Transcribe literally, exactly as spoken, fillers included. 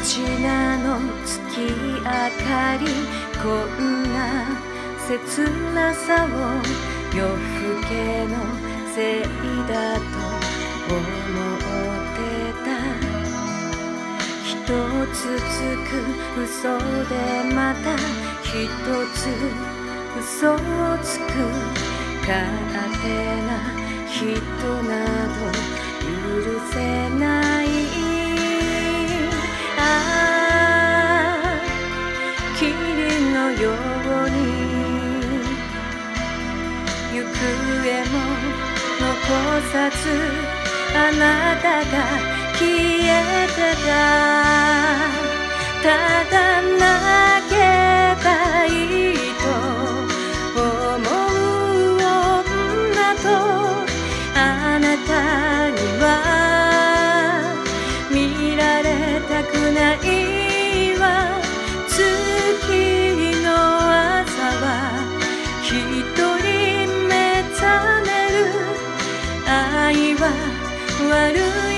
品の月明かり、こんな切なさを夜更けのせいだと思ってた。一つつく嘘でまた一つ嘘をつく勝手な人など許せない。ああ、霧のように行方も残さずあなたが消えてた。ただ泣けばいいと思う女とあなたには見られたくないわ。月の朝は一人目覚める。愛は悪い